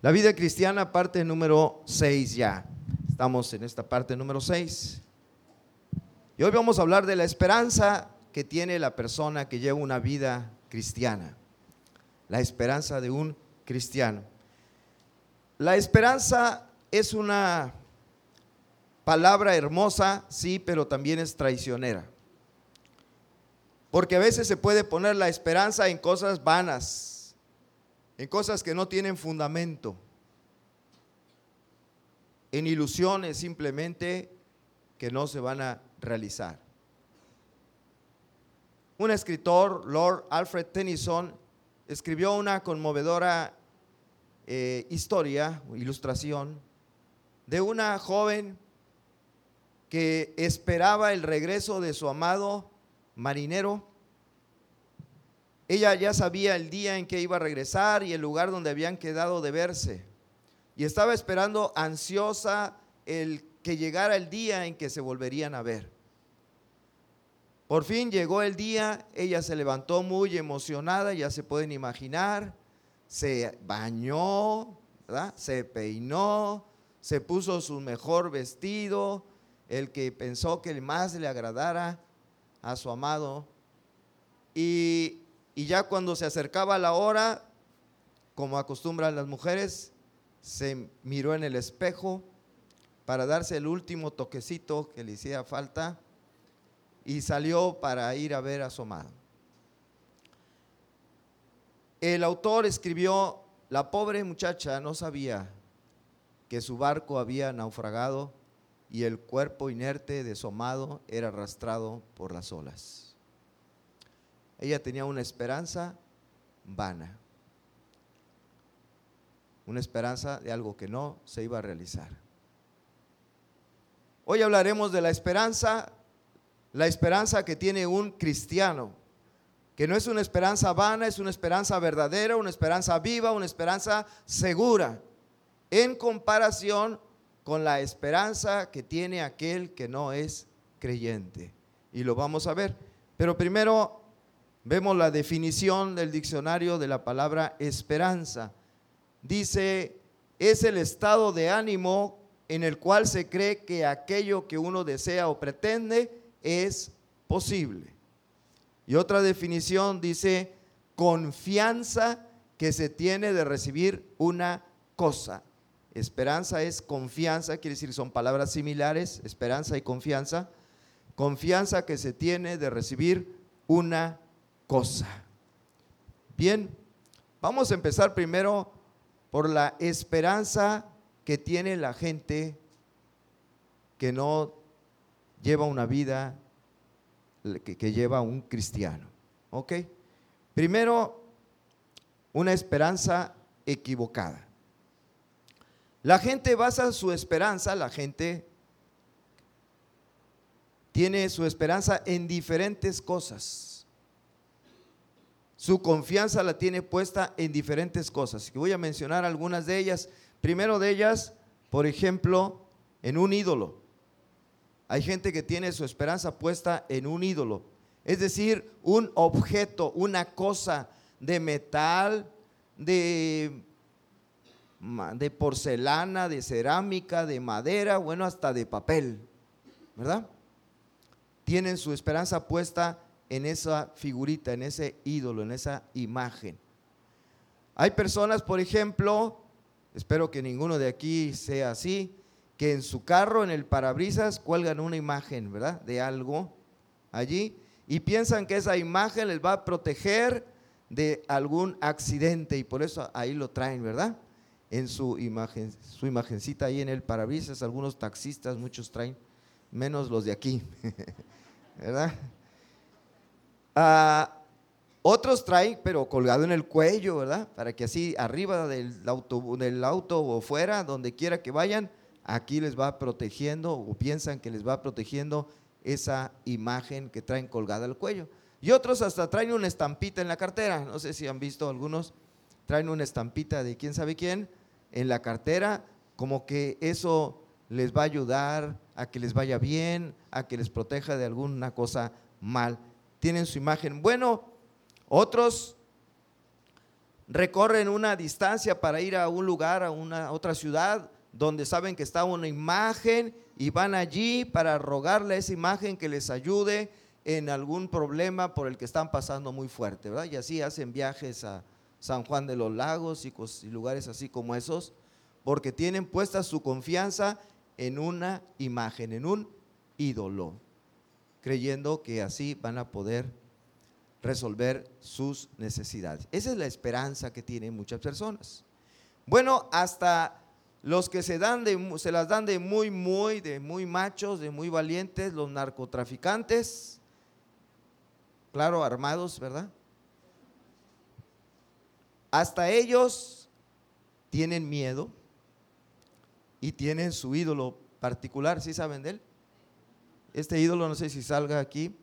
La vida cristiana, parte número 6 ya. Estamos en esta parte número 6. Y hoy vamos a hablar de la esperanza que tiene la persona que lleva una vida cristiana. La esperanza de un cristiano. La esperanza es una palabra hermosa, sí, pero también es traicionera. Porque a veces se puede poner la esperanza en cosas vanas, en cosas que no tienen fundamento, en ilusiones simplemente que no se van a realizar. Un escritor, Lord Alfred Tennyson, escribió una conmovedora historia, ilustración, de una joven que esperaba el regreso de su amado marinero. Ella ya sabía el día en que iba a regresar y el lugar donde habían quedado de verse, y estaba esperando ansiosa el que llegara el día en que se volverían a ver. Por fin llegó el día, ella se levantó muy emocionada, ya se pueden imaginar, se bañó, ¿verdad? Se peinó, se puso su mejor vestido, el que pensó que más le agradara a su amado, y ya cuando se acercaba la hora, como acostumbran las mujeres, se miró en el espejo para darse el último toquecito que le hiciera falta y salió para ir a ver a su amado. El autor escribió: la pobre muchacha no sabía que su barco había naufragado y el cuerpo inerte de su amado era arrastrado por las olas. Ella tenía una esperanza vana, una esperanza de algo que no se iba a realizar. Hoy hablaremos de la esperanza que tiene un cristiano, que no es una esperanza vana, es una esperanza verdadera, una esperanza viva, una esperanza segura, en comparación con la esperanza que tiene aquel que no es creyente. Y lo vamos a ver, pero primero vemos la definición del diccionario de la palabra esperanza. Dice: es el estado de ánimo en el cual se cree que aquello que uno desea o pretende es posible. Y otra definición dice: confianza que se tiene de recibir una cosa. Esperanza es confianza, quiere decir, son palabras similares, esperanza y confianza. Confianza que se tiene de recibir una cosa. Bien, vamos a empezar primero por la esperanza que tiene la gente que no lleva una vida que lleva un cristiano. ¿Ok? Primero, una esperanza equivocada. La gente basa su esperanza, la gente tiene su esperanza en diferentes cosas. Su confianza la tiene puesta en diferentes cosas. Y voy a mencionar algunas de ellas. Primero de ellas, por ejemplo, en un ídolo. Hay gente que tiene su esperanza puesta en un ídolo, es decir, un objeto, una cosa de metal, de porcelana, de cerámica, de madera, bueno, hasta de papel, ¿verdad? Tienen su esperanza puesta en esa figurita, en ese ídolo, en esa imagen. Hay personas, por ejemplo, espero que ninguno de aquí sea así, que en su carro, en el parabrisas, cuelgan una imagen, ¿verdad?, de algo allí, y piensan que esa imagen les va a proteger de algún accidente, y por eso ahí lo traen, ¿verdad?, en su imagen, su imagencita ahí en el parabrisas. Algunos taxistas, muchos traen, menos los de aquí, ¿verdad? Otros traen, pero colgado en el cuello, ¿verdad?, para que así arriba del auto o fuera, donde quiera que vayan, aquí les va protegiendo, o piensan que les va protegiendo esa imagen que traen colgada al cuello. Y otros hasta traen una estampita en la cartera. No sé si han visto, algunos traen una estampita de quién sabe quién en la cartera, como que eso les va a ayudar a que les vaya bien, a que les proteja de alguna cosa mal. Tienen su imagen. Bueno, otros recorren una distancia para ir a un lugar, a una otra ciudad, donde saben que está una imagen y van allí para rogarle a esa imagen que les ayude en algún problema por el que están pasando muy fuerte, ¿verdad? Y así hacen viajes a San Juan de los Lagos y lugares así como esos, porque tienen puesta su confianza en una imagen, en un ídolo, creyendo que así van a poder resolver sus necesidades. Esa es la esperanza que tienen muchas personas. Bueno, hasta los que se las dan de muy machos, de muy valientes, los narcotraficantes, claro, armados, ¿verdad? Hasta ellos tienen miedo y tienen su ídolo particular. ¿Sí saben de él? Este ídolo, no sé si salga aquí,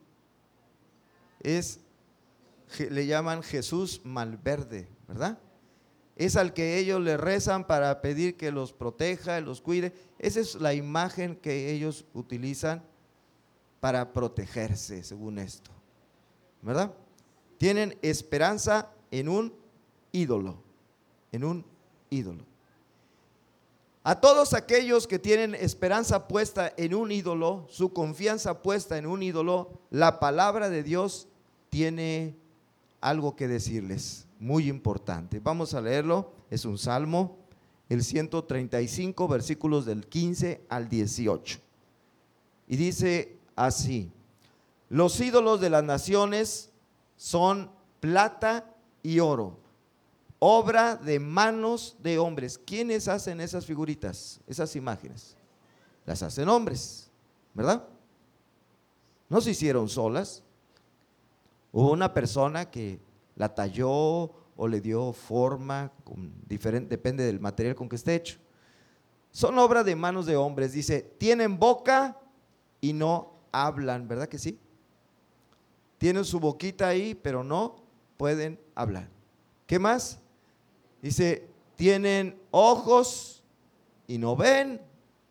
le llaman Jesús Malverde, ¿verdad? Es al que ellos le rezan para pedir que los proteja, los cuide. Esa es la imagen que ellos utilizan para protegerse, según esto, ¿verdad? Tienen esperanza en un ídolo, en un ídolo. A todos aquellos que tienen esperanza puesta en un ídolo, su confianza puesta en un ídolo, la palabra de Dios tiene algo que decirles, muy importante. Vamos a leerlo, es un salmo, el 135, versículos del 15 al 18. Y dice así: los ídolos de las naciones son plata y oro, obra de manos de hombres. ¿Quiénes hacen esas figuritas, esas imágenes? Las hacen hombres, ¿verdad? No se hicieron solas. Hubo una persona que la talló o le dio forma diferente, depende del material con que esté hecho. Son obra de manos de hombres. Dice, tienen boca y no hablan, ¿verdad que sí? Tienen su boquita ahí, pero no pueden hablar. ¿Qué más? Dice, tienen ojos y no ven.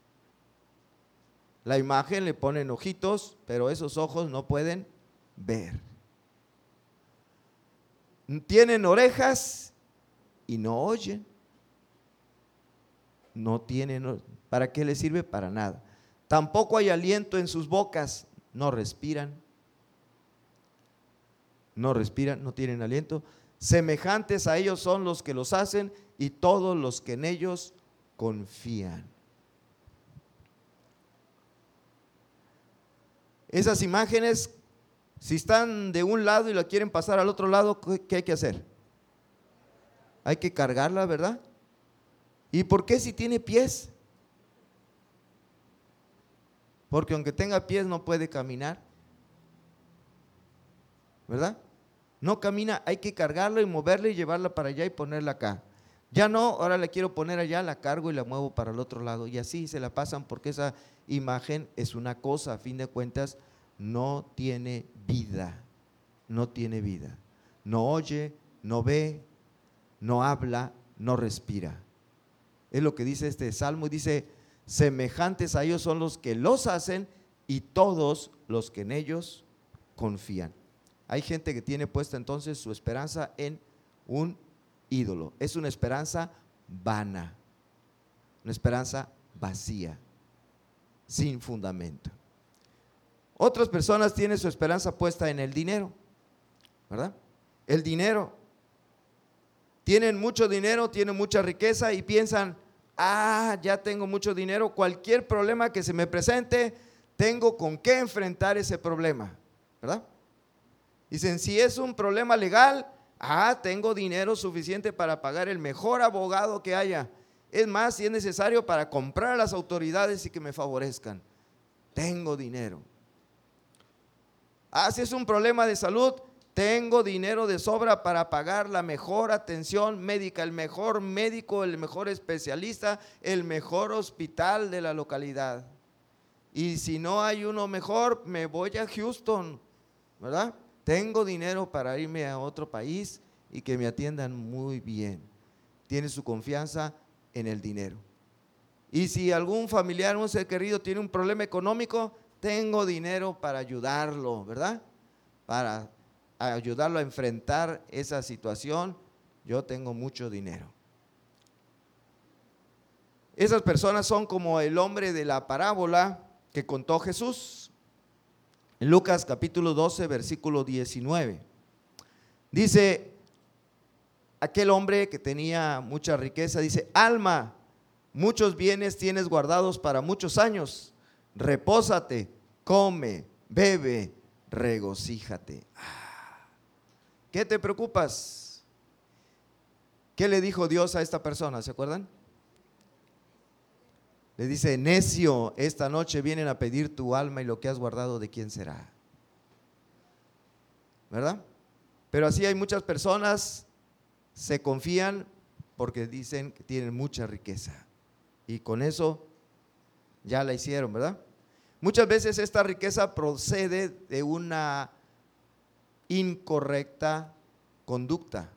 La imagen le ponen ojitos, pero esos ojos no pueden ver. Tienen orejas y no oyen. No tienen, ¿para qué les sirve? Para nada. Tampoco hay aliento en sus bocas, no respiran. No respiran, no tienen aliento. Semejantes a ellos son los que los hacen y todos los que en ellos confían. Esas imágenes, si están de un lado y la quieren pasar al otro lado, ¿qué hay que hacer? Hay que cargarla, ¿verdad? ¿Y por qué si tiene pies? Porque aunque tenga pies no puede caminar, ¿verdad? No camina, hay que cargarla y moverla y llevarla para allá y ponerla acá. Ya no, ahora la quiero poner allá, la cargo y la muevo para el otro lado. Y así se la pasan porque esa imagen es una cosa, a fin de cuentas, no tiene vida, no tiene vida. No oye, no ve, no habla, no respira. Es lo que dice este salmo y dice, semejantes a ellos son los que los hacen y todos los que en ellos confían. Hay gente que tiene puesta entonces su esperanza en un ídolo. Es una esperanza vana, una esperanza vacía, sin fundamento. Otras personas tienen su esperanza puesta en el dinero, ¿verdad? El dinero. Tienen mucho dinero, tienen mucha riqueza y piensan, ya tengo mucho dinero, cualquier problema que se me presente, tengo con qué enfrentar ese problema, ¿verdad? Dicen, si es un problema legal, tengo dinero suficiente para pagar el mejor abogado que haya. Es más, si es necesario para comprar a las autoridades y que me favorezcan, tengo dinero. Si es un problema de salud, tengo dinero de sobra para pagar la mejor atención médica, el mejor médico, el mejor especialista, el mejor hospital de la localidad. Y si no hay uno mejor, me voy a Houston, ¿verdad? Tengo dinero para irme a otro país y que me atiendan muy bien. Tiene su confianza en el dinero. Y si algún familiar, un ser querido tiene un problema económico, tengo dinero para ayudarlo, ¿verdad? Para ayudarlo a enfrentar esa situación yo tengo mucho dinero. Esas personas son como el hombre de la parábola que contó Jesús. En Lucas capítulo 12, versículo 19. Dice, aquel hombre que tenía mucha riqueza, dice: alma, muchos bienes tienes guardados para muchos años. Repósate, come, bebe, regocíjate. ¿Qué te preocupas? ¿Qué le dijo Dios a esta persona? ¿Se acuerdan? Le dice: necio, esta noche vienen a pedir tu alma y lo que has guardado, ¿de quién será? ¿Verdad? Pero así hay muchas personas, se confían porque dicen que tienen mucha riqueza y con eso ya la hicieron, ¿verdad? Muchas veces esta riqueza procede de una incorrecta conducta.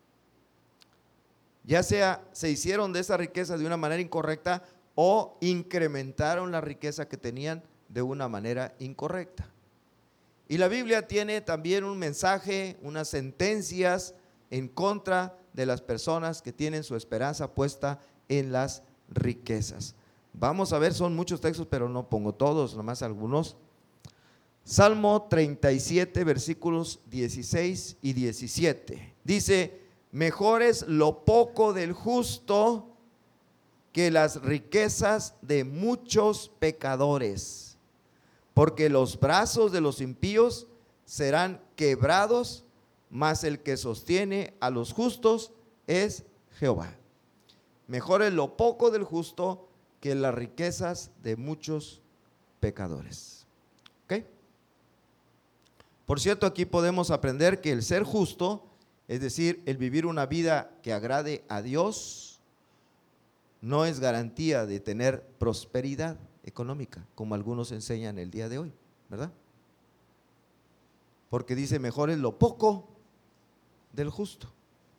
Ya sea se hicieron de esa riqueza de una manera incorrecta o incrementaron la riqueza que tenían de una manera incorrecta. Y la Biblia tiene también un mensaje, unas sentencias en contra de las personas que tienen su esperanza puesta en las riquezas. Vamos a ver, son muchos textos, pero no pongo todos, nomás algunos. Salmo 37, versículos 16 y 17. Dice: mejor es lo poco del justo que las riquezas de muchos pecadores, porque los brazos de los impíos serán quebrados, mas el que sostiene a los justos es Jehová. Mejor es lo poco del justo que las riquezas de muchos pecadores. ¿Ok? Por cierto, aquí podemos aprender que el ser justo, es decir, el vivir una vida que agrade a Dios, no es garantía de tener prosperidad económica, como algunos enseñan el día de hoy, ¿verdad? Porque dice: mejor es lo poco del justo.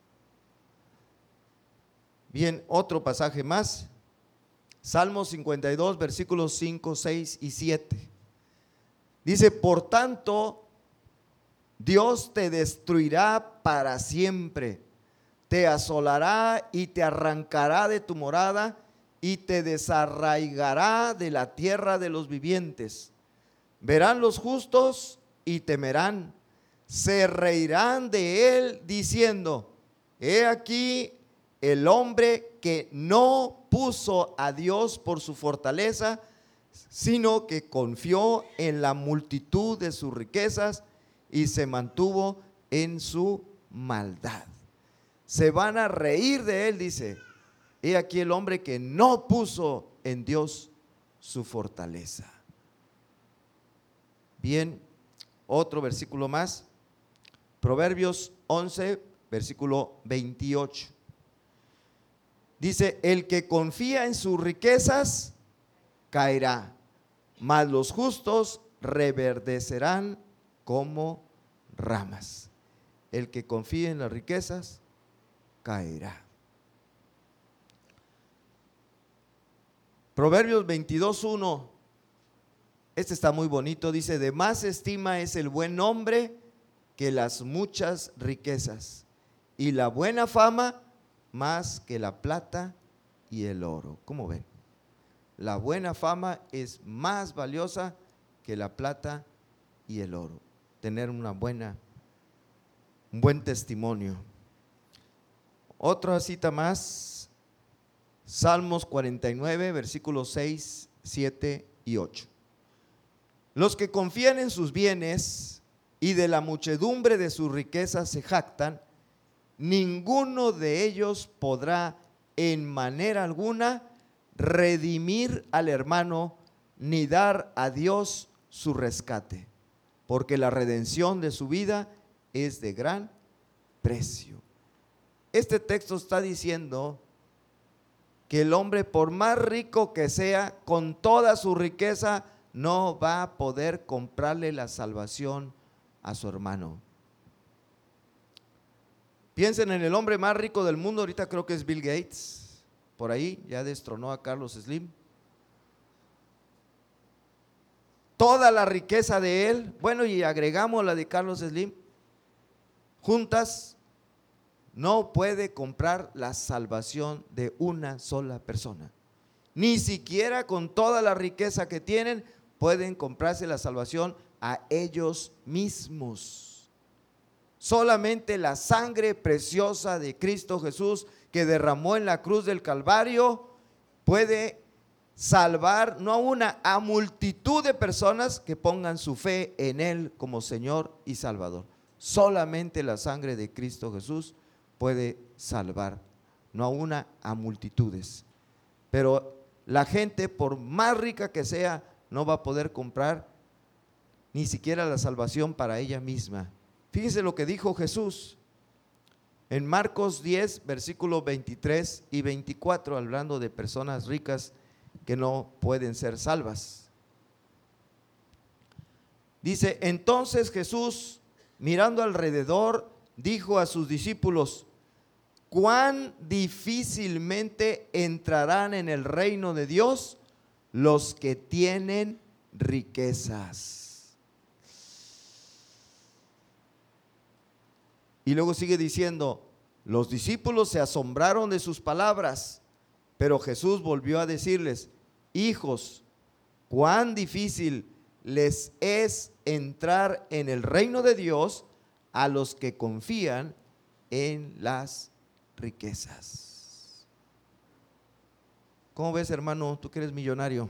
Bien, otro pasaje más, Salmo 52, versículos 5, 6 y 7. Dice: por tanto, Dios te destruirá para siempre, te asolará y te arrancará de tu morada y te desarraigará de la tierra de los vivientes. Verán los justos y temerán, se reirán de él diciendo: he aquí el hombre que no puso a Dios por su fortaleza, sino que confió en la multitud de sus riquezas y se mantuvo en su maldad. Se van a reír de él, dice: he aquí el hombre que no puso en Dios su fortaleza. Bien, otro versículo más, Proverbios 11, versículo 28. Dice: el que confía en sus riquezas caerá, mas los justos reverdecerán como ramas. El que confía en las riquezas caerá. Proverbios 22:1, este está muy bonito, dice: de más estima es el buen hombre que las muchas riquezas, y la buena fama más que la plata y el oro. ¿Cómo ven? La buena fama es más valiosa que la plata y el oro. Tener un buen testimonio. Otra cita más, Salmos 49, versículos 6, 7 y 8. Los que confían en sus bienes y de la muchedumbre de sus riquezas se jactan, ninguno de ellos podrá en manera alguna redimir al hermano ni dar a Dios su rescate, porque la redención de su vida es de gran precio. Este texto está diciendo que el hombre, por más rico que sea, con toda su riqueza, no va a poder comprarle la salvación a su hermano. Piensen en el hombre más rico del mundo, ahorita creo que es Bill Gates, por ahí ya destronó a Carlos Slim. Toda la riqueza de él, bueno, y agregamos la de Carlos Slim, juntas no puede comprar la salvación de una sola persona. Ni siquiera con toda la riqueza que tienen pueden comprarse la salvación a ellos mismos. Solamente la sangre preciosa de Cristo Jesús, que derramó en la cruz del Calvario, puede salvar no a una, a multitud de personas que pongan su fe en Él como Señor y Salvador. Solamente la sangre de Cristo Jesús puede salvar, no a una, a multitudes. Pero la gente, por más rica que sea, no va a poder comprar ni siquiera la salvación para ella misma. Fíjense lo que dijo Jesús en Marcos 10, versículos 23 y 24, hablando de personas ricas que no pueden ser salvas. Dice: entonces Jesús, mirando alrededor, dijo a sus discípulos: cuán difícilmente entrarán en el reino de Dios los que tienen riquezas. Y luego sigue diciendo: los discípulos se asombraron de sus palabras, pero Jesús volvió a decirles: hijos, cuán difícil les es entrar en el reino de Dios a los que confían en las riquezas. ¿Cómo ves, hermano? Tú que eres millonario.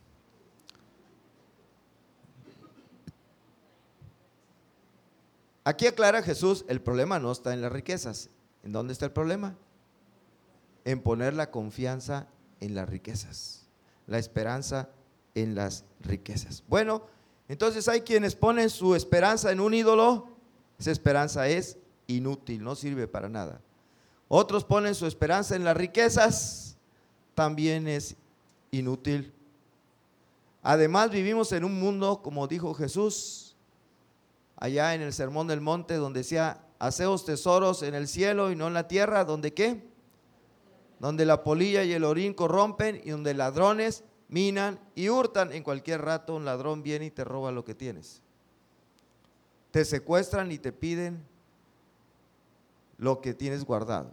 Aquí aclara Jesús: el problema no está en las riquezas. ¿En dónde está el problema? En poner la confianza en las riquezas, la esperanza en las riquezas. Bueno, entonces hay quienes ponen su esperanza en un ídolo. Esa esperanza es inútil, no sirve para nada. Otros ponen su esperanza en las riquezas, también es inútil. Además, vivimos en un mundo, como dijo Jesús allá en el Sermón del Monte, donde decía: haceos tesoros en el cielo y no en la tierra, ¿donde qué? Donde la polilla y el orín corrompen y donde ladrones minan y hurtan. En cualquier rato un ladrón viene y te roba lo que tienes. Te secuestran y te piden lo que tienes guardado.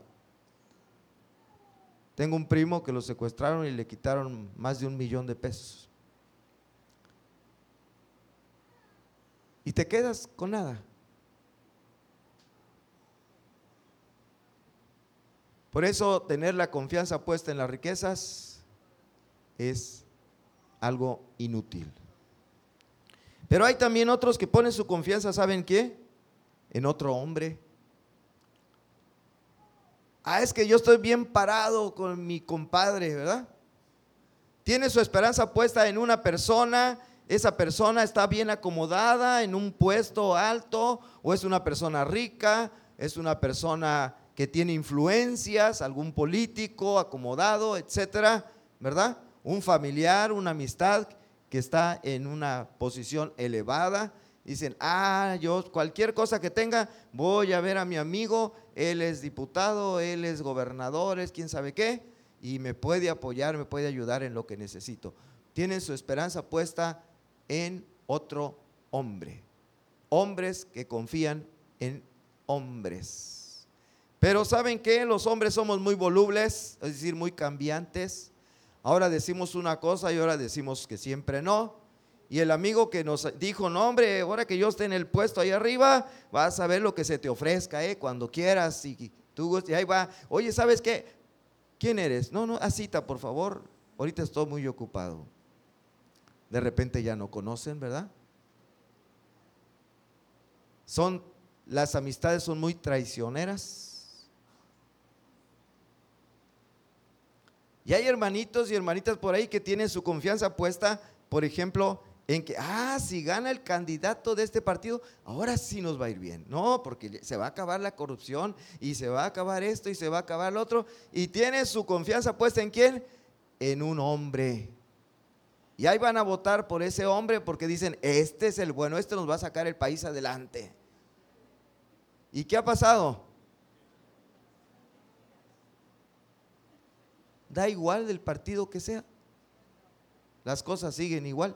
Tengo un primo que lo secuestraron y le quitaron más de $1,000,000. Y te quedas con nada. Por eso tener la confianza puesta en las riquezas es algo inútil. Pero hay también otros que ponen su confianza, ¿saben qué? En otro hombre. Es que yo estoy bien parado con mi compadre, ¿verdad? Tiene su esperanza puesta en una persona. Esa persona está bien acomodada en un puesto alto, o es una persona rica, es una persona que tiene influencias, algún político acomodado, etcétera, ¿verdad? Un familiar, una amistad que está en una posición elevada. Dicen: yo cualquier cosa que tenga, voy a ver a mi amigo, él es diputado, él es gobernador, es quién sabe qué, y me puede apoyar, me puede ayudar en lo que necesito. Tienen su esperanza puesta en otro hombre. Hombres que confían en hombres. Pero ¿saben qué? Los hombres somos muy volubles, es decir, muy cambiantes. Ahora decimos una cosa y ahora decimos que siempre no. Y el amigo que nos dijo: no, hombre, ahora que yo esté en el puesto ahí arriba, vas a ver lo que se te ofrezca, cuando quieras. Y tú, y ahí va: oye, ¿sabes qué? ¿Quién eres? No, a cita, por favor, ahorita estoy muy ocupado. De repente ya no conocen, ¿verdad? Las amistades son muy traicioneras. Y hay hermanitos y hermanitas por ahí que tienen su confianza puesta, por ejemplo, en que, si gana el candidato de este partido, ahora sí nos va a ir bien. No, porque se va a acabar la corrupción y se va a acabar esto y se va a acabar lo otro. Y tiene su confianza puesta ¿en quién? En un hombre. Y ahí van a votar por ese hombre porque dicen: este es el bueno, este nos va a sacar el país adelante. ¿Y qué ha pasado? Da igual del partido que sea, las cosas siguen igual.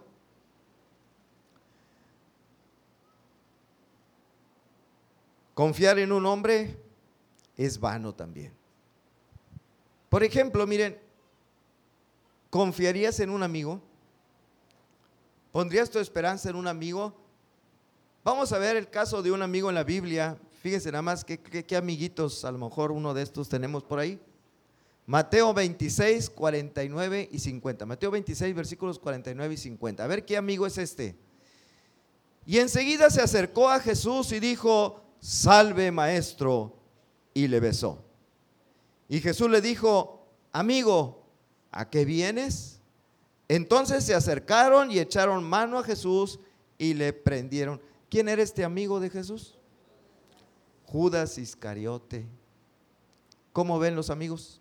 Confiar en un hombre es vano también. Por ejemplo, miren, ¿confiarías en un amigo? ¿Pondrías tu esperanza en un amigo? Vamos a ver el caso de un amigo en la Biblia. Fíjense nada más qué amiguitos, a lo mejor uno de estos tenemos por ahí. Mateo 26, 49 y 50. Mateo 26, versículos 49 y 50. A ver qué amigo es este. Y enseguida se acercó a Jesús y dijo: salve, maestro, y le besó. Y Jesús le dijo: amigo, ¿a qué vienes? Entonces se acercaron y echaron mano a Jesús y le prendieron. ¿Quién era este amigo de Jesús? Judas Iscariote. ¿Cómo ven los amigos?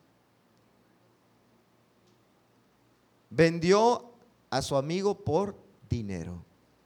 Vendió a su amigo por dinero.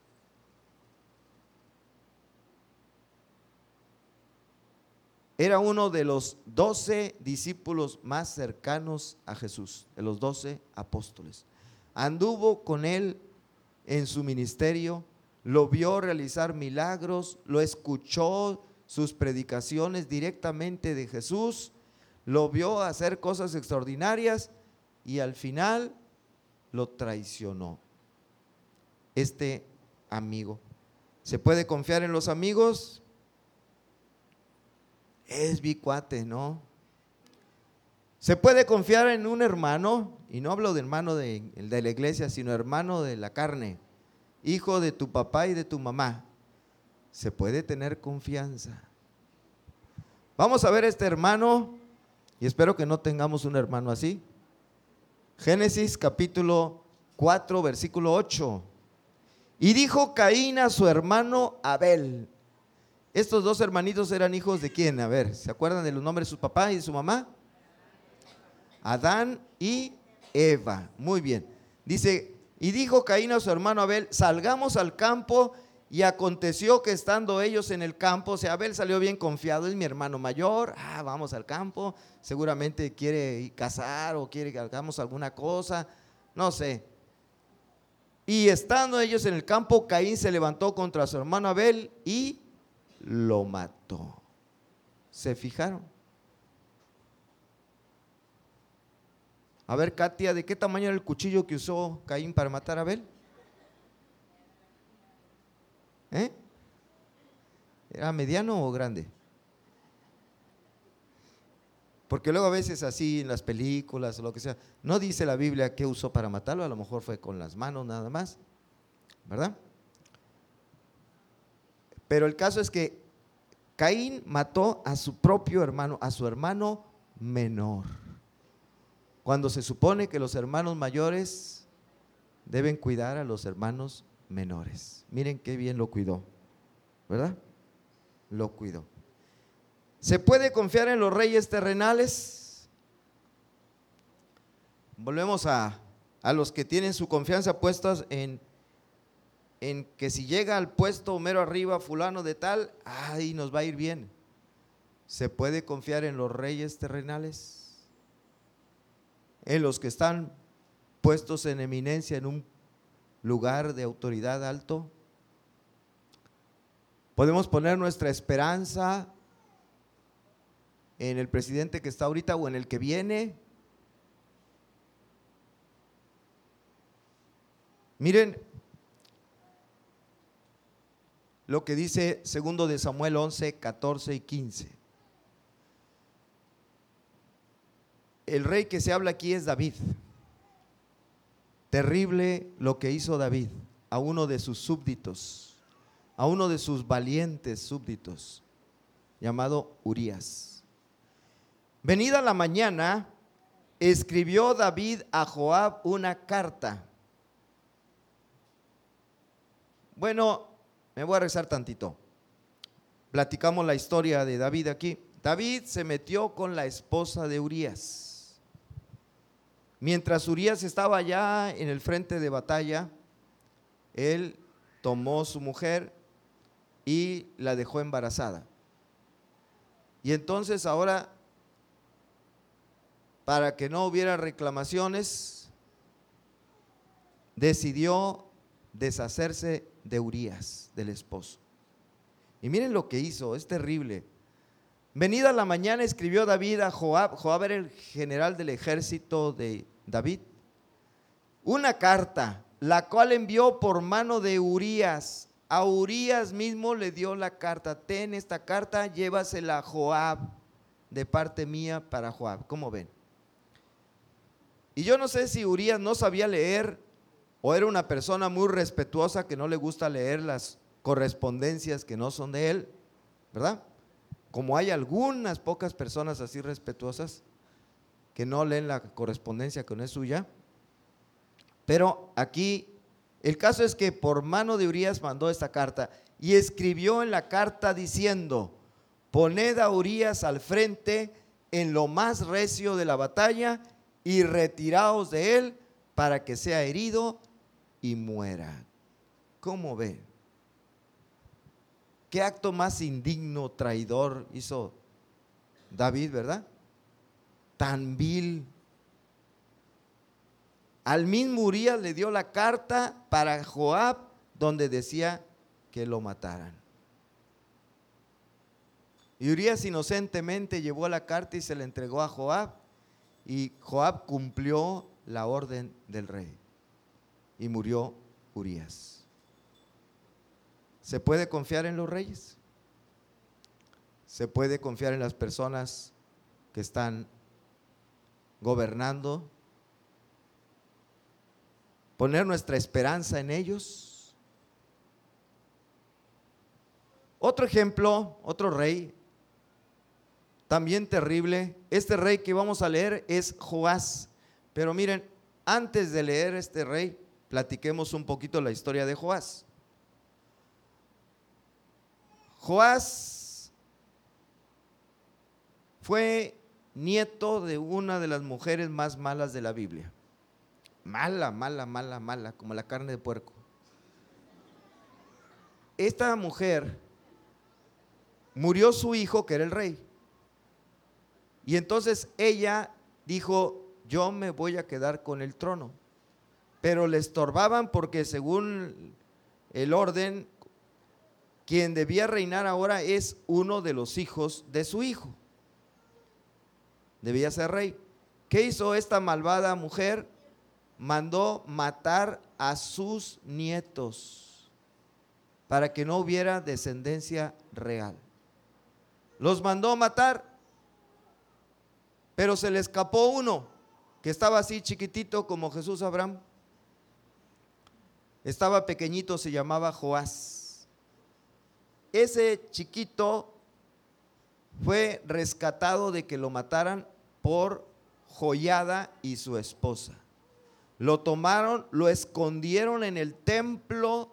Era uno de los 12 discípulos más cercanos a Jesús, de los 12 apóstoles. Anduvo con él en su ministerio, lo vio realizar milagros, lo escuchó sus predicaciones directamente de Jesús, lo vio hacer cosas extraordinarias y al final lo traicionó. Este amigo. ¿Se puede confiar en los amigos? Es mi cuate, ¿no? ¿Se puede confiar en un hermano? Y no hablo de hermano de la iglesia, sino hermano de la carne, hijo de tu papá y de tu mamá. Se puede tener confianza. Vamos a ver este hermano, y espero que no tengamos un hermano así. Génesis capítulo 4, versículo 8. Y dijo Caín a su hermano Abel. Estos dos hermanitos eran hijos de quién, a ver, ¿se acuerdan de los nombres de su papá y de su mamá? Adán y Eva. Muy bien. Dice: y dijo Caín a su hermano Abel: salgamos al campo. Y aconteció que estando ellos en el campo, o sea, Abel salió bien confiado, es mi hermano mayor, vamos al campo, seguramente quiere casar o quiere que hagamos alguna cosa, no sé. Y estando ellos en el campo, Caín se levantó contra su hermano Abel y lo mató. ¿Se fijaron? A ver, Katia, ¿de qué tamaño era el cuchillo que usó Caín para matar a Abel? ¿Era mediano o grande? Porque luego a veces así en las películas o lo que sea, no dice la Biblia qué usó para matarlo, a lo mejor fue con las manos nada más, ¿verdad? Pero el caso es que Caín mató a su propio hermano, a su hermano menor, cuando se supone que los hermanos mayores deben cuidar a los hermanos menores. Miren qué bien lo cuidó, ¿verdad? Lo cuidó. ¿Se puede confiar en los reyes terrenales? Volvemos a los que tienen su confianza puestas en que si llega al puesto mero arriba fulano de tal, ahí nos va a ir bien. ¿Se puede confiar en los reyes terrenales? En los que están puestos en eminencia en un lugar de autoridad alto. ¿Podemos poner nuestra esperanza en el presidente que está ahorita o en el que viene? Miren lo que dice 2 de Samuel 11, 14 y 15. El rey que se habla aquí es David. Terrible lo que hizo David a uno de sus súbditos, a uno de sus valientes súbditos, llamado Urías. Venida la mañana, escribió David a Joab una carta. Bueno, me voy a rezar tantito. Platicamos la historia de David aquí. David se metió con la esposa de Urías. Mientras Urías estaba allá en el frente de batalla, él tomó su mujer y la dejó embarazada. Y entonces ahora, para que no hubiera reclamaciones, decidió deshacerse de Urías, del esposo. Y miren lo que hizo, es terrible. Venida la mañana escribió David a Joab. Joab era el general del ejército de David. Una carta, la cual envió por mano de Urías. A Urías mismo le dio la carta. Ten esta carta, llévasela a Joab, de parte mía para Joab. ¿Cómo ven? Y yo no sé si Urías no sabía leer o era una persona muy respetuosa que no le gusta leer las correspondencias que no son de él, ¿verdad? Como hay algunas pocas personas así respetuosas que no leen la correspondencia que no es suya. Pero aquí el caso es que por mano de Urías mandó esta carta y escribió en la carta diciendo: poned a Urías al frente en lo más recio de la batalla y retiraos de él para que sea herido y muera. ¿Cómo ve? ¿Qué acto más indigno, traidor hizo David, verdad? Tan vil. Al mismo Urías le dio la carta para Joab donde decía que lo mataran. Y Urías inocentemente llevó la carta y se la entregó a Joab, y Joab cumplió la orden del rey y murió Urías. ¿Se puede confiar en los reyes? ¿Se puede confiar en las personas que están gobernando? ¿Poner nuestra esperanza en ellos? Otro ejemplo, otro rey también terrible. Este rey que vamos a leer es Joás. Pero miren, antes de leer este rey, platiquemos un poquito la historia de Joás. Joás fue nieto de una de las mujeres más malas de la Biblia. Mala, mala, mala, mala, como la carne de puerco. Esta mujer, murió su hijo que era el rey. Y entonces ella dijo: yo me voy a quedar con el trono. Pero le estorbaban porque según el orden, quien debía reinar ahora es uno de los hijos de su hijo. Debía ser rey. ¿Qué hizo esta malvada mujer? Mandó matar a sus nietos para que no hubiera descendencia real. Los mandó matar, pero se le escapó uno que estaba así chiquitito como Jesús Abraham. Estaba pequeñito, se llamaba Joás. Ese chiquito fue rescatado de que lo mataran por Joiada y su esposa. Lo tomaron, lo escondieron en el templo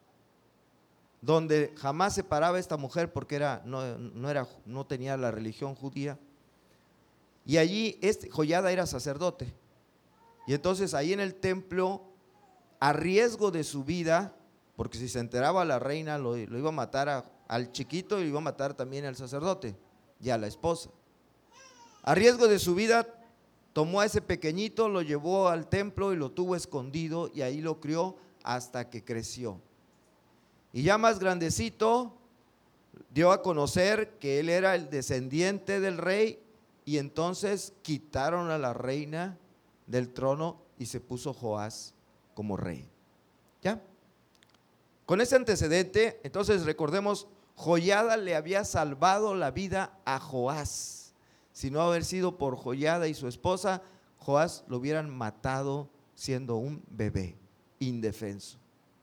donde jamás se paraba esta mujer porque no tenía la religión judía. Y allí Joiada era sacerdote. Y entonces ahí en el templo, a riesgo de su vida, porque si se enteraba la reina lo iba a matar al chiquito y lo iba a matar también al sacerdote y a la esposa. A riesgo de su vida, tomó a ese pequeñito, lo llevó al templo y lo tuvo escondido y ahí lo crió hasta que creció. Y ya más grandecito, dio a conocer que él era el descendiente del rey y entonces quitaron a la reina del trono y se puso Joás como rey. ¿Ya? Con ese antecedente, entonces recordemos, Joiada le había salvado la vida a Joás. Si no haber sido por Joiada y su esposa, Joás lo hubieran matado siendo un bebé indefenso.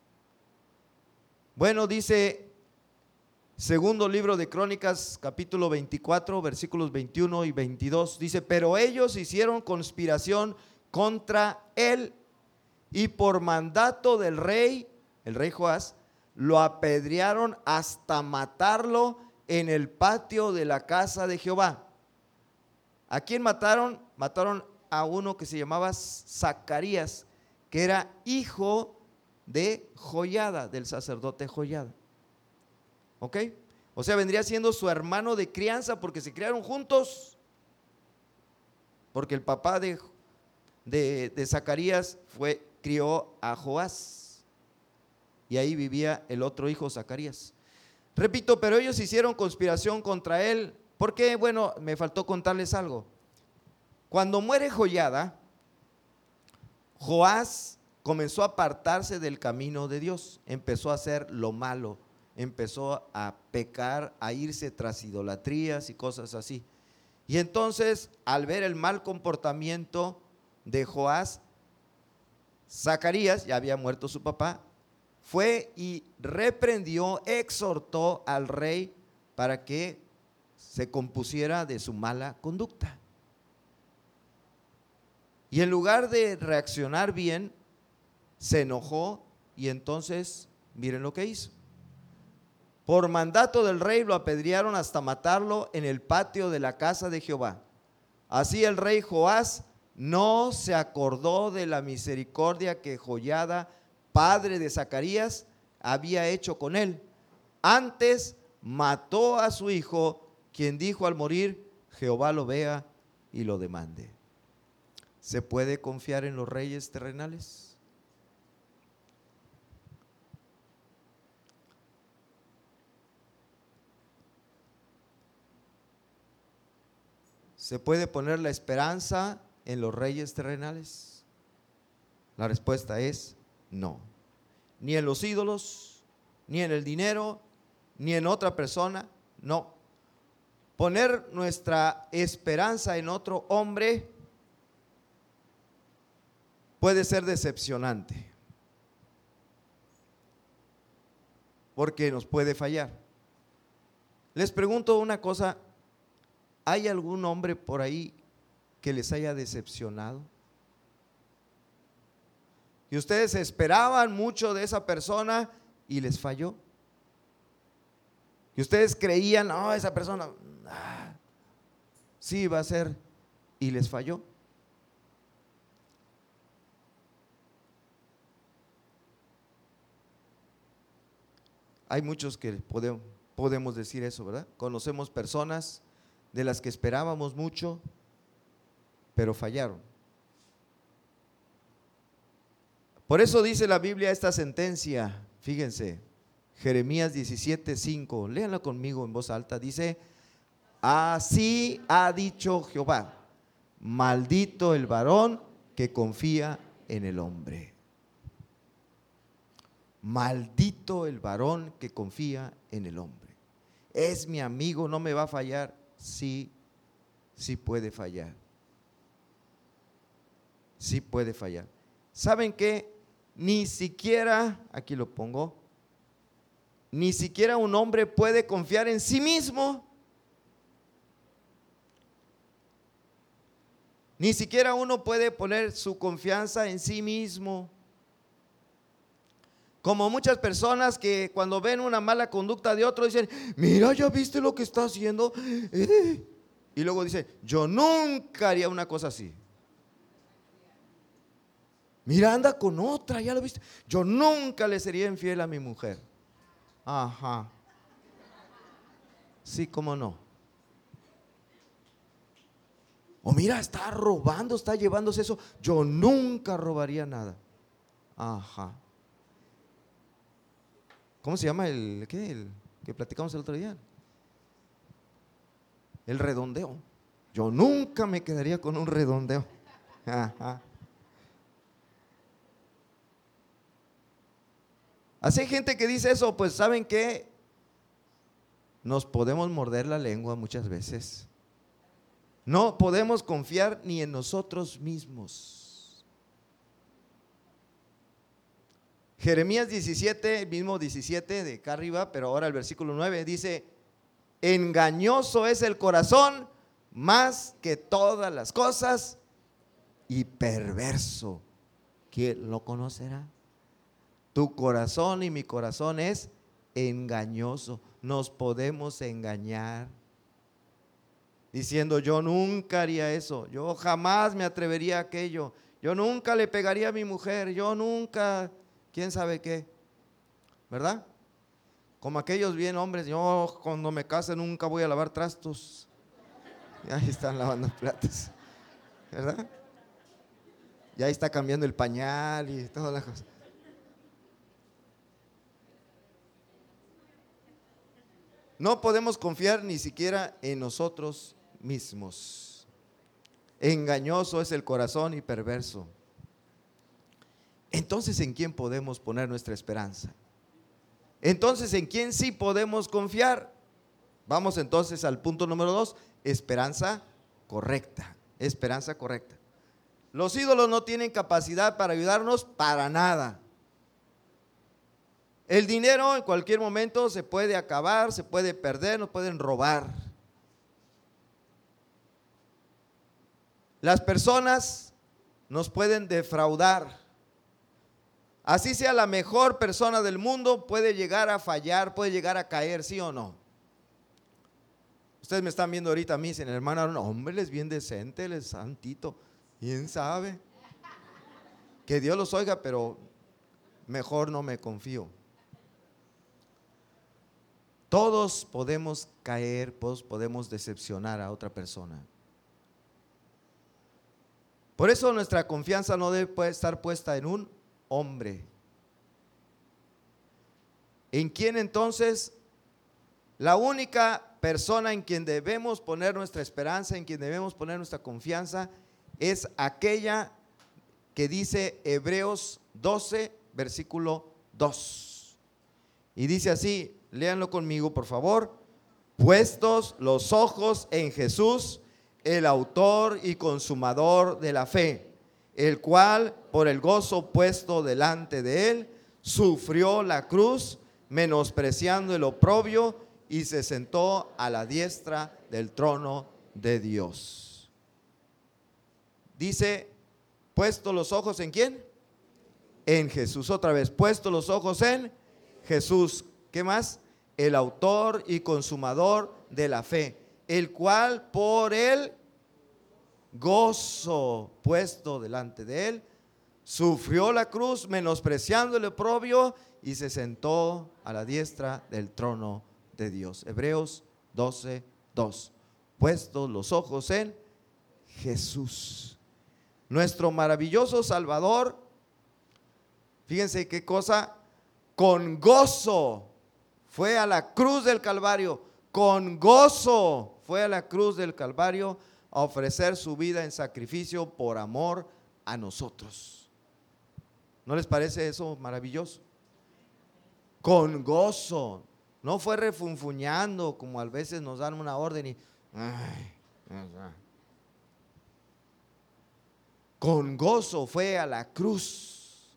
Bueno, dice segundo libro de Crónicas, capítulo 24, versículos 21 y 22, dice: pero ellos hicieron conspiración contra él y por mandato del rey, el rey Joás, lo apedrearon hasta matarlo en el patio de la casa de Jehová. ¿A quién mataron? Mataron a uno que se llamaba Zacarías, que era hijo de Joiada, del sacerdote Joiada. ¿Ok? O sea, vendría siendo su hermano de crianza porque se criaron juntos. Porque el papá de Zacarías crió a Joás. Y ahí vivía el otro hijo, Zacarías. Repito, pero ellos hicieron conspiración contra él Porque, bueno, me faltó contarles algo. Cuando muere Joiada, Joás comenzó a apartarse del camino de Dios, empezó a hacer lo malo, empezó a pecar, a irse tras idolatrías y cosas así. Y entonces, al ver el mal comportamiento de Joás, Zacarías, ya había muerto su papá, fue y reprendió, exhortó al rey para que se compusiera de su mala conducta. Y en lugar de reaccionar bien, se enojó y entonces, miren lo que hizo. Por mandato del rey lo apedrearon hasta matarlo en el patio de la casa de Jehová. Así el rey Joás no se acordó de la misericordia que Joiada, padre de Zacarías, había hecho con él. Antes mató a su hijo, quien dijo al morir: Jehová lo vea y lo demande. ¿Se puede confiar en los reyes terrenales? ¿Se puede poner la esperanza en los reyes terrenales? La respuesta es no. Ni en los ídolos, ni en el dinero, ni en otra persona, no. Poner nuestra esperanza en otro hombre puede ser decepcionante, porque nos puede fallar. Les pregunto una cosa: ¿hay algún hombre por ahí que les haya decepcionado? Y ustedes esperaban mucho de esa persona y les falló. Y ustedes creían, no, esa persona sí va a ser, y les falló. Hay muchos que podemos decir eso, ¿verdad? Conocemos personas de las que esperábamos mucho, pero fallaron. Por eso dice la Biblia esta sentencia, fíjense, Jeremías 17:5, léanla conmigo en voz alta, dice: así ha dicho Jehová, maldito el varón que confía en el hombre. Maldito el varón que confía en el hombre. Es mi amigo, no me va a fallar. Sí, sí puede fallar. Sí puede fallar. ¿Saben qué? Ni siquiera, aquí lo pongo, ni siquiera un hombre puede confiar en sí mismo. Ni siquiera uno puede poner su confianza en sí mismo. Como muchas personas que cuando ven una mala conducta de otro dicen: mira, ¿ya viste lo que está haciendo? Y luego dicen: yo nunca haría una cosa así. Mira, anda con otra, ¿ya lo viste? Yo nunca le sería infiel a mi mujer. Ajá. Sí, cómo no. O mira, está robando, está llevándose eso. Yo nunca robaría nada. Ajá. ¿Cómo se llama el que platicamos el otro día? El redondeo. Yo nunca me quedaría con un redondeo. Ajá. Así hay gente que dice eso, pues ¿saben qué? Nos podemos morder la lengua muchas veces. No podemos confiar ni en nosotros mismos. Jeremías 17, mismo 17 de acá arriba, pero ahora el versículo 9 dice: engañoso es el corazón más que todas las cosas y perverso. ¿Quién lo conocerá? Tu corazón y mi corazón es engañoso. Nos podemos engañar diciendo: yo nunca haría eso, yo jamás me atrevería a aquello, yo nunca le pegaría a mi mujer, yo nunca, quién sabe qué, ¿verdad? Como aquellos bien hombres: yo cuando me case nunca voy a lavar trastos. Y ahí están lavando platos, ¿verdad? Y ahí está cambiando el pañal y todas las cosas. No podemos confiar ni siquiera en nosotros mismos. Engañoso es el corazón y perverso. Entonces, ¿en quién podemos poner nuestra esperanza? Entonces, ¿en quién sí podemos confiar? Vamos entonces al punto número 2, esperanza correcta. Esperanza correcta. Los ídolos no tienen capacidad para ayudarnos para nada. El dinero en cualquier momento se puede acabar, se puede perder, nos pueden robar. Las personas nos pueden defraudar. Así sea la mejor persona del mundo, puede llegar a fallar, puede llegar a caer, ¿sí o no? Ustedes me están viendo ahorita a mí, dicen, hermano, no, hombre, él es bien decente, él es santito. ¿Quién sabe? Que Dios los oiga, pero mejor no me confío. Todos podemos caer, todos podemos decepcionar a otra persona. Por eso nuestra confianza no debe estar puesta en un hombre. ¿En quién entonces? La única persona en quien debemos poner nuestra esperanza, en quien debemos poner nuestra confianza, es aquella que dice Hebreos 12, versículo 2. Y dice así, léanlo conmigo por favor: puestos los ojos en Jesús, el autor y consumador de la fe, el cual por el gozo puesto delante de él, sufrió la cruz, menospreciando el oprobio, y se sentó a la diestra del trono de Dios. Dice, puesto los ojos ¿en quién? En Jesús. Otra vez, puesto los ojos en Jesús. ¿Qué más? El autor y consumador de la fe, el cual por el gozo puesto delante de él, sufrió la cruz, menospreciando el oprobio, y se sentó a la diestra del trono de Dios. Hebreos 12, 2. Puestos los ojos en Jesús, nuestro maravilloso Salvador. Fíjense qué cosa, con gozo fue a la cruz del Calvario, con gozo fue a la cruz del Calvario a ofrecer su vida en sacrificio por amor a nosotros. ¿No les parece eso maravilloso? Con gozo, no fue refunfuñando como a veces nos dan una orden y con gozo fue a la cruz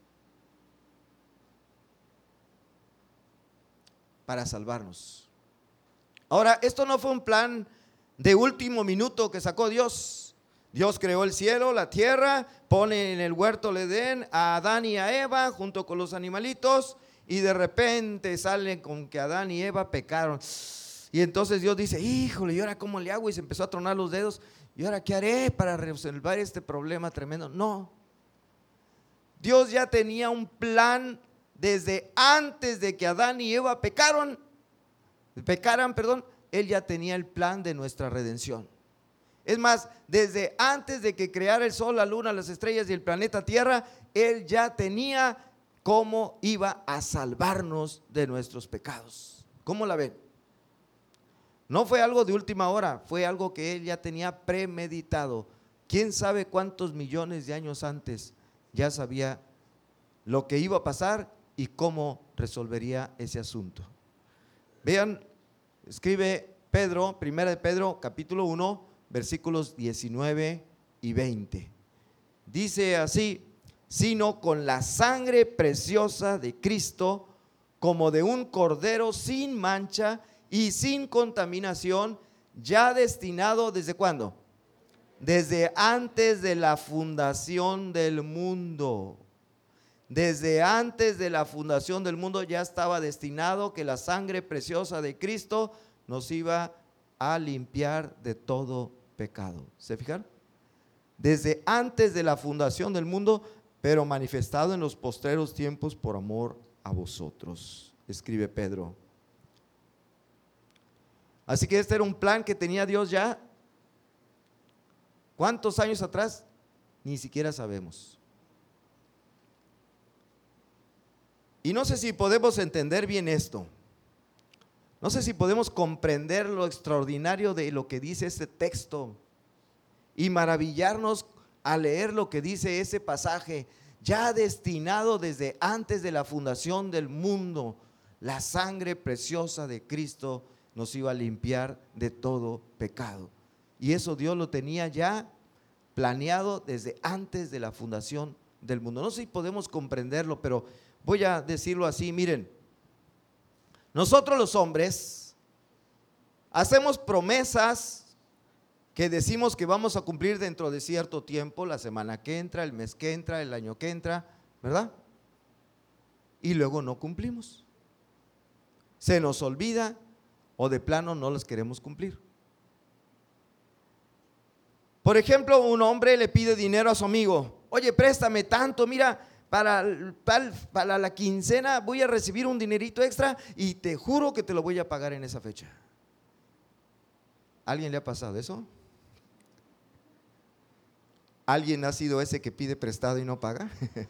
para salvarnos. Ahora, esto no fue un plan de último minuto que sacó Dios. Dios creó el cielo, la tierra, pone en el huerto del Edén a Adán y a Eva junto con los animalitos, y de repente salen con que Adán y Eva pecaron. Y entonces Dios dice, híjole, ¿y ahora cómo le hago? Y se empezó a tronar los dedos. ¿Y ahora qué haré para resolver este problema tremendo? No. Dios ya tenía un plan desde antes de que Adán y Eva pecaran, Él ya tenía el plan de nuestra redención. Es más, desde antes de que creara el sol, la luna, las estrellas y el planeta Tierra, Él ya tenía cómo iba a salvarnos de nuestros pecados. ¿Cómo la ven? No fue algo de última hora, fue algo que Él ya tenía premeditado. ¿Quién sabe cuántos millones de años antes ya sabía lo que iba a pasar y cómo resolvería ese asunto? Vean, escribe Pedro, primera de Pedro, capítulo 1, versículos 19 y 20. Dice así: sino con la sangre preciosa de Cristo, como de un cordero sin mancha y sin contaminación, ya destinado, ¿desde cuándo? Desde antes de la fundación del mundo. Desde antes de la fundación del mundo ya estaba destinado que la sangre preciosa de Cristo nos iba a limpiar de todo pecado. ¿Se fijan? Desde antes de la fundación del mundo, pero manifestado en los postreros tiempos por amor a vosotros, escribe Pedro. Así que este era un plan que tenía Dios ya. ¿Cuántos años atrás? Ni siquiera sabemos. Y no sé si podemos entender bien esto. No sé si podemos comprender lo extraordinario de lo que dice este texto y maravillarnos al leer lo que dice ese pasaje. Ya destinado desde antes de la fundación del mundo, la sangre preciosa de Cristo nos iba a limpiar de todo pecado. Y eso Dios lo tenía ya planeado desde antes de la fundación del mundo. No sé si podemos comprenderlo, pero voy a decirlo así. Miren, nosotros los hombres hacemos promesas que decimos que vamos a cumplir dentro de cierto tiempo, la semana que entra, el mes que entra, el año que entra, ¿verdad? Y luego no cumplimos. Se nos olvida o de plano no las queremos cumplir. Por ejemplo, un hombre le pide dinero a su amigo. Oye, préstame tanto, mira, para la quincena voy a recibir un dinerito extra y te juro que te lo voy a pagar en esa fecha. ¿A alguien le ha pasado eso? ¿Alguien ha sido ese que pide prestado y no paga?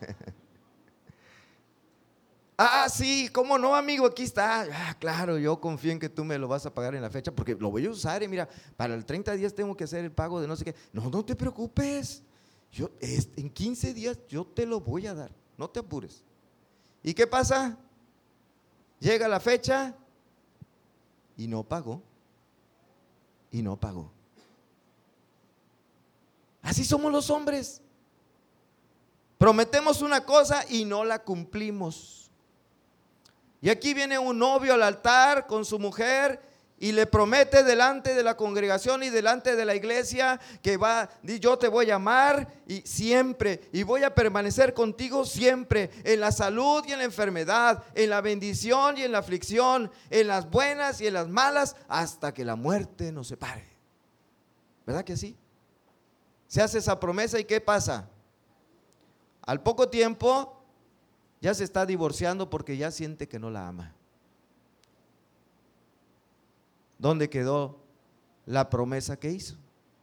Ah, sí, ¿cómo no, amigo? Aquí está. Ah, claro, yo confío en que tú me lo vas a pagar en la fecha porque lo voy a usar. Mira, para el 30 días tengo que hacer el pago de no sé qué. No, no te preocupes. En 15 días yo te lo voy a dar. No te apures. ¿Y qué pasa? Llega la fecha y no pagó. Y no pagó. Así somos los hombres. Prometemos una cosa y no la cumplimos. Y aquí viene un novio al altar con su mujer y le promete delante de la congregación y delante de la iglesia que yo te voy a amar y siempre, y voy a permanecer contigo siempre, en la salud y en la enfermedad, en la bendición y en la aflicción, en las buenas y en las malas, hasta que la muerte nos separe. ¿Verdad que sí? Se hace esa promesa y ¿qué pasa? Al poco tiempo ya se está divorciando porque ya siente que no la ama. ¿Dónde quedó la promesa que hizo?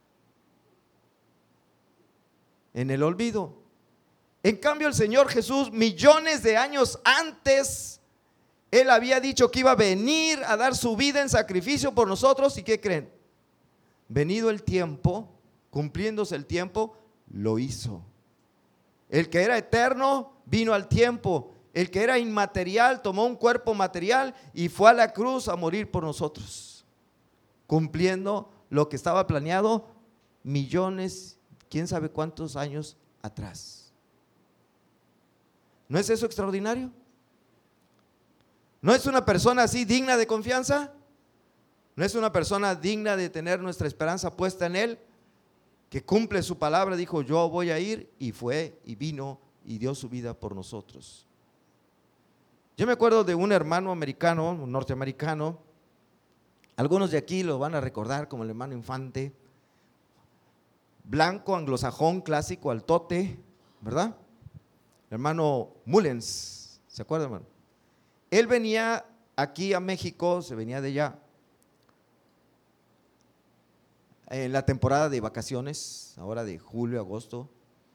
En el olvido. En cambio, el Señor Jesús, millones de años antes, Él había dicho que iba a venir a dar su vida en sacrificio por nosotros. ¿Y qué creen? Venido el tiempo, cumpliéndose el tiempo, lo hizo. El que era eterno vino al tiempo. El que era inmaterial tomó un cuerpo material y fue a la cruz a morir por nosotros, cumpliendo lo que estaba planeado millones, quién sabe cuántos años atrás. ¿No es eso extraordinario? ¿No es una persona así digna de confianza? ¿No es una persona digna de tener nuestra esperanza puesta en Él? Que cumple su palabra, dijo yo voy a ir, y fue y vino y dio su vida por nosotros. Yo me acuerdo de un hermano americano, un norteamericano, algunos de aquí lo van a recordar como el hermano Infante, blanco, anglosajón, clásico, altote, ¿verdad? El hermano Mullens, ¿se acuerdan, hermano? Él venía aquí a México, se venía de allá, en la temporada de vacaciones, ahora de julio, agosto,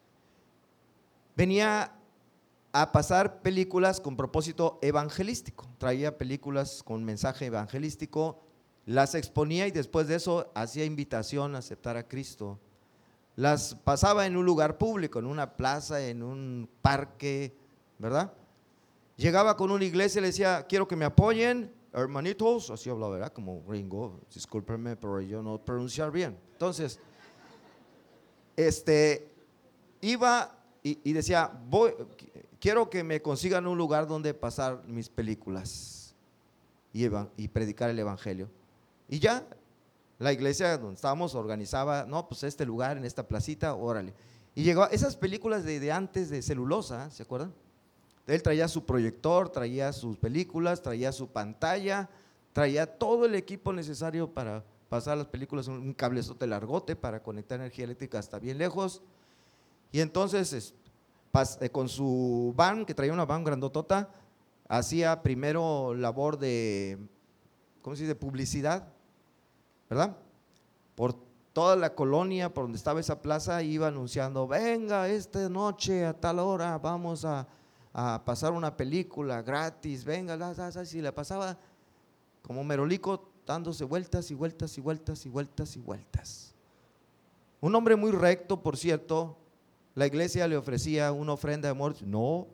venía a pasar películas con propósito evangelístico, traía películas con mensaje evangelístico, las exponía y después de eso hacía invitación a aceptar a Cristo. Las pasaba en un lugar público, en una plaza, en un parque, ¿verdad? Llegaba con una iglesia y le decía, quiero que me apoyen, hermanitos, así hablaba, ¿verdad? Como gringo, discúlpenme, pero yo no pronunciar bien. Entonces, iba y decía, quiero que me consigan un lugar donde pasar mis películas y predicar el evangelio. Y ya, la iglesia donde estábamos organizaba, no, pues este lugar, en esta placita, órale. Y llegó esas películas de antes de celulosa, ¿se acuerdan? Él traía su proyector, traía sus películas, traía su pantalla, traía todo el equipo necesario para pasar las películas, un cablezote largote para conectar energía eléctrica hasta bien lejos. Y entonces con su van, que traía una van grandotota, hacía primero labor de, ¿cómo se dice?, de publicidad, ¿verdad? Por toda la colonia, por donde estaba esa plaza, iba anunciando, venga esta noche a tal hora, vamos a pasar una película gratis, venga, si la pasaba como merolico, dándose vueltas y vueltas y vueltas y vueltas y vueltas. Un hombre muy recto, por cierto. La iglesia le ofrecía una ofrenda de amor. No,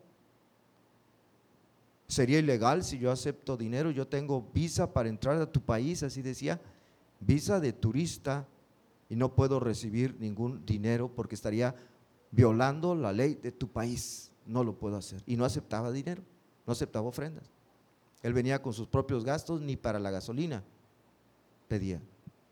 sería ilegal si yo acepto dinero. Yo tengo visa para entrar a tu país, así decía, visa de turista, y no puedo recibir ningún dinero porque estaría violando la ley de tu país. No lo puedo hacer. Y no aceptaba dinero, no aceptaba ofrendas. Él venía con sus propios gastos, ni para la gasolina pedía.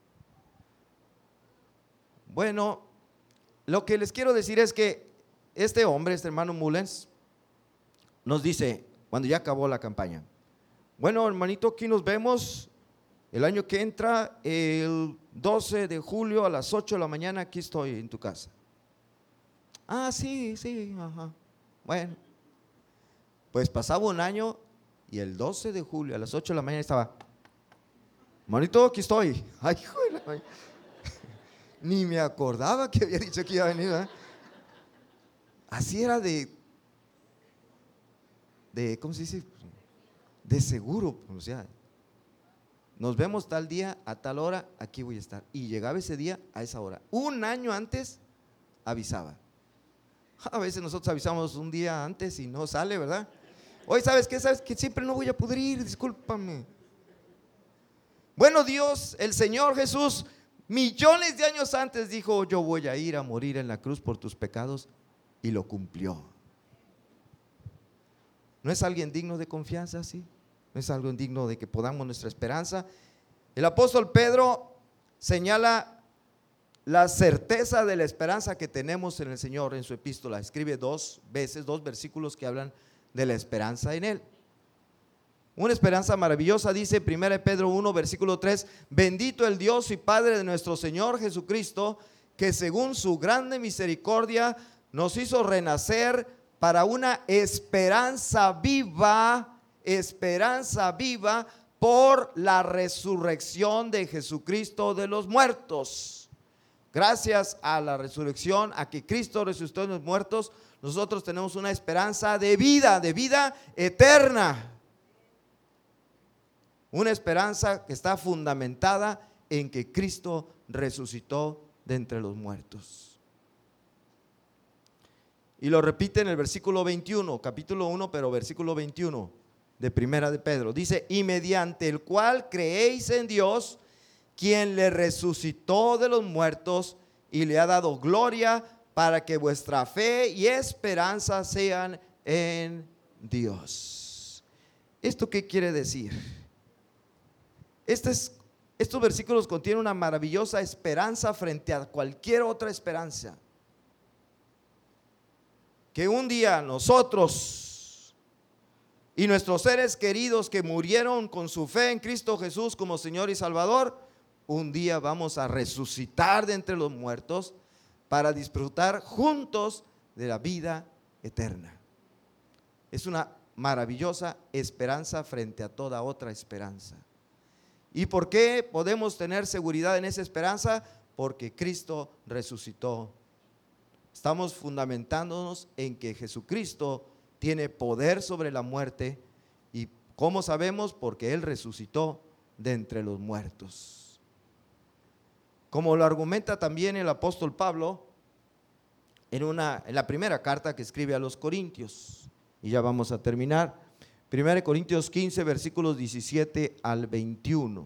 Bueno, lo que les quiero decir es que este hombre, este hermano Mullens, nos dice, cuando ya acabó la campaña: bueno, hermanito, aquí nos vemos el año que entra, el 12 de julio a las 8 de la mañana, aquí estoy en tu casa. Ah, sí, ajá. Bueno, pues pasaba un año y el 12 de julio a las 8 de la mañana estaba: hermanito, aquí estoy. Ay, joder, ni me acordaba que había dicho que iba a venir, ¿eh? Así era de ¿cómo se dice? De seguro, o sea, nos vemos tal día, a tal hora, aquí voy a estar. Y llegaba ese día a esa hora. Un año antes avisaba. A veces nosotros avisamos un día antes y no sale, ¿verdad? Hoy, ¿sabes qué? ¿Sabes que siempre no voy a poder ir? Discúlpame. Bueno, Dios, el Señor Jesús, millones de años antes dijo: yo voy a ir a morir en la cruz por tus pecados, y lo cumplió. ¿No es alguien digno de confianza así? ¿No es algo digno de que podamos nuestra esperanza? El apóstol Pedro señala la certeza de la esperanza que tenemos en el Señor en su epístola. Escribe dos versículos que hablan de la esperanza en Él. Una esperanza maravillosa, dice 1 Pedro 1, versículo 3: bendito el Dios y Padre de nuestro Señor Jesucristo, que según su grande misericordia nos hizo renacer para una esperanza viva por la resurrección de Jesucristo de los muertos. Gracias a la resurrección, a que Cristo resucitó de los muertos, nosotros tenemos una esperanza de vida eterna. Una esperanza que está fundamentada en que Cristo resucitó de entre los muertos. Y lo repite en el versículo 21, capítulo 1, pero versículo 21 de Primera de Pedro. Dice: y mediante el cual creéis en Dios, quien le resucitó de los muertos y le ha dado gloria, para que vuestra fe y esperanza sean en Dios. ¿Esto qué quiere decir? Estos versículos contienen una maravillosa esperanza frente a cualquier otra esperanza. Que un día nosotros y nuestros seres queridos que murieron con su fe en Cristo Jesús como Señor y Salvador, un día vamos a resucitar de entre los muertos para disfrutar juntos de la vida eterna. Es una maravillosa esperanza frente a toda otra esperanza. ¿Y por qué podemos tener seguridad en esa esperanza? Porque Cristo resucitó. Estamos fundamentándonos en que Jesucristo tiene poder sobre la muerte. ¿Y cómo sabemos? Porque Él resucitó de entre los muertos. Como lo argumenta también el apóstol Pablo en la primera carta que escribe a los Corintios. Y ya vamos a terminar. 1 Corintios 15, versículos 17 al 21.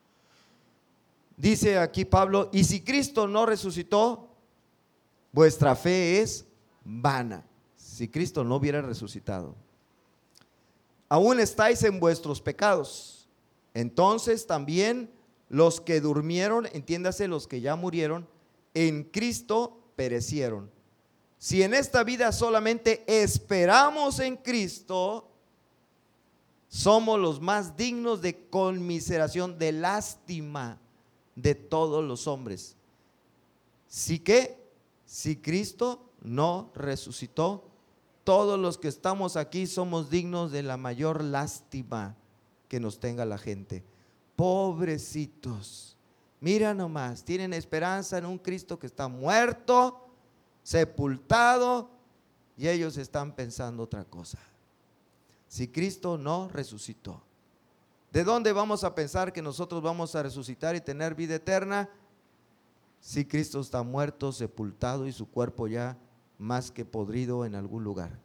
Dice aquí Pablo: y si Cristo no resucitó, vuestra fe es vana. Si Cristo no hubiera resucitado, aún estáis en vuestros pecados. Entonces también los que durmieron, entiéndase los que ya murieron, en Cristo perecieron. Si en esta vida solamente esperamos en Cristo, somos los más dignos de conmiseración, de lástima de todos los hombres. Si Cristo no resucitó, todos los que estamos aquí somos dignos de la mayor lástima que nos tenga la gente. Pobrecitos, mira nomás, tienen esperanza en un Cristo que está muerto, sepultado, y ellos están pensando otra cosa. Si Cristo no resucitó, ¿De dónde vamos a pensar que nosotros vamos a resucitar y tener vida eterna? Si Cristo está muerto, sepultado y su cuerpo ya más que podrido en algún lugar.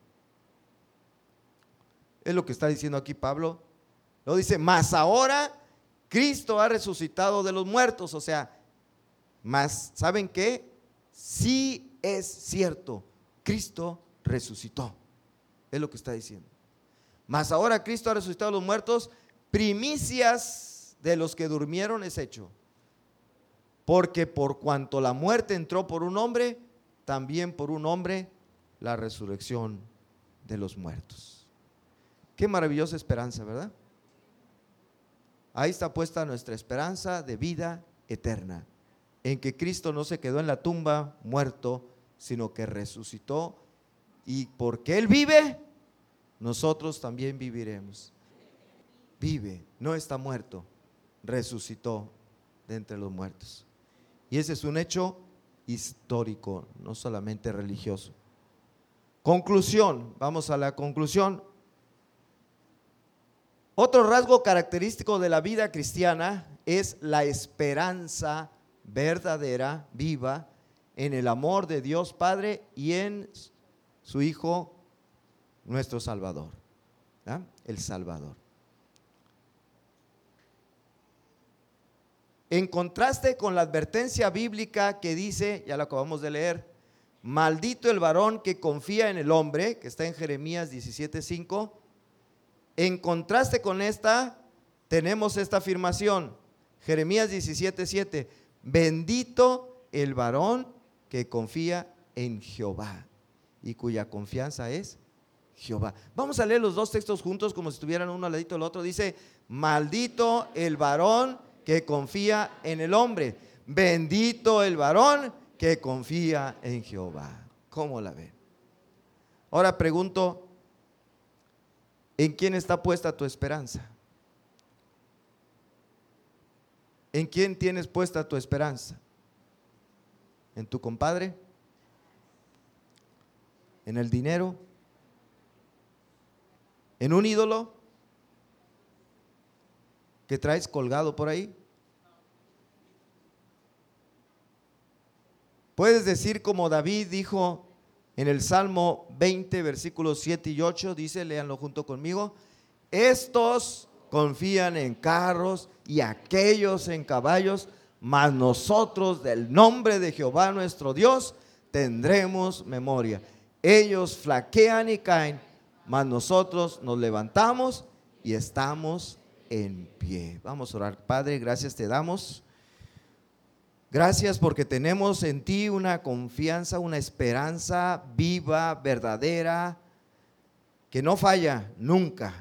Es lo que está diciendo aquí Pablo. Lo dice, mas ahora Cristo ha resucitado de los muertos. O sea, mas ¿saben qué? Sí es cierto, Cristo resucitó. Es lo que está diciendo. Mas ahora Cristo ha resucitado de los muertos, primicias de los que durmieron es hecho. Porque por cuanto la muerte entró por un hombre, también por un hombre la resurrección de los muertos. Qué maravillosa esperanza, ¿verdad? Ahí está puesta nuestra esperanza de vida eterna, en que Cristo no se quedó en la tumba muerto, sino que resucitó, y porque Él vive, nosotros también viviremos. Vive, no está muerto, resucitó de entre los muertos. Y ese es un hecho histórico, no solamente religioso. Conclusión, vamos a la conclusión. Otro rasgo característico de la vida cristiana es la esperanza verdadera, viva, en el amor de Dios Padre y en su Hijo, nuestro Salvador, ¿verdad? El Salvador. En contraste con la advertencia bíblica que dice, ya lo acabamos de leer, maldito el varón que confía en el hombre, que está en Jeremías 17:5. En contraste con esta, tenemos esta afirmación, Jeremías 17:7, bendito el varón que confía en Jehová y cuya confianza es Jehová. Vamos a leer los dos textos juntos como si estuvieran uno al ladito del otro. Dice, maldito el varón que confía en el hombre, bendito el varón que confía en Jehová. ¿Cómo la ven? Ahora pregunto, ¿en quién está puesta tu esperanza? ¿En quién tienes puesta tu esperanza? ¿En tu compadre? ¿En el dinero? ¿En un ídolo que traes colgado por ahí? Puedes decir como David dijo en el Salmo 20, versículos 7 y 8, dice, léanlo junto conmigo, estos confían en carros y aquellos en caballos, mas nosotros del nombre de Jehová nuestro Dios tendremos memoria. Ellos flaquean y caen, mas nosotros nos levantamos y estamos en pie. Vamos a orar. Padre, gracias te damos. Gracias porque tenemos en ti una confianza, una esperanza viva, verdadera, que no falla nunca.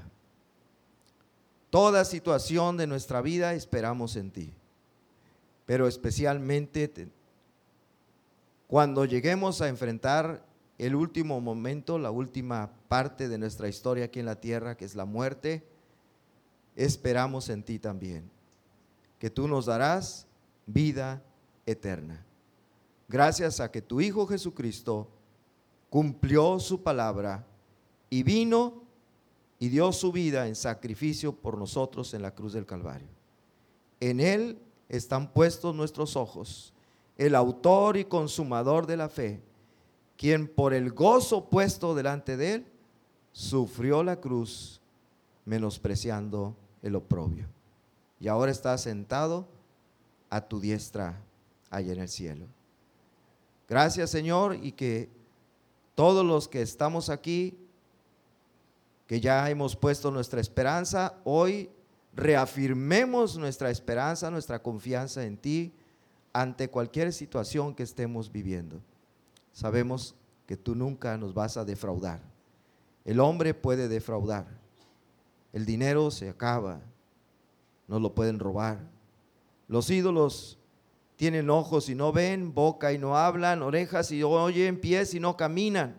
Toda situación de nuestra vida esperamos en ti, pero especialmente cuando lleguemos a enfrentar el último momento, la última parte de nuestra historia aquí en la tierra, que es la muerte, esperamos en ti también, que tú nos darás vida eterna. Gracias a que tu Hijo Jesucristo cumplió su palabra y vino y dio su vida en sacrificio por nosotros en la cruz del Calvario. En Él están puestos nuestros ojos, el autor y consumador de la fe, quien por el gozo puesto delante de Él, sufrió la cruz, menospreciando el oprobio. Y ahora está sentado a tu diestra allá en el cielo. Gracias, Señor, y que todos los que estamos aquí, que ya hemos puesto nuestra esperanza, hoy reafirmemos nuestra esperanza, nuestra confianza en ti ante cualquier situación que estemos viviendo. Sabemos que tú nunca nos vas a defraudar. El hombre puede defraudar, el dinero se acaba, nos lo pueden robar. Los ídolos tienen ojos y no ven, boca y no hablan, orejas y oyen, pies y no caminan.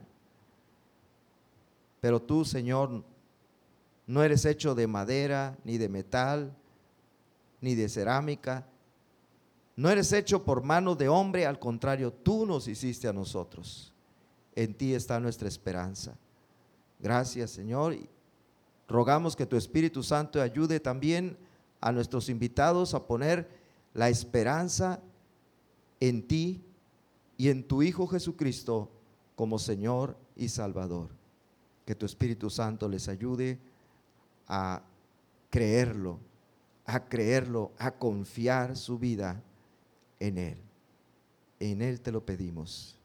Pero tú, Señor, no eres hecho de madera, ni de metal, ni de cerámica. No eres hecho por mano de hombre, al contrario, tú nos hiciste a nosotros. En ti está nuestra esperanza. Gracias, Señor. Rogamos que tu Espíritu Santo ayude también a nuestros invitados a poner la esperanza en ti y en tu Hijo Jesucristo como Señor y Salvador. Que tu Espíritu Santo les ayude a creerlo, a confiar su vida en Él. En Él te lo pedimos.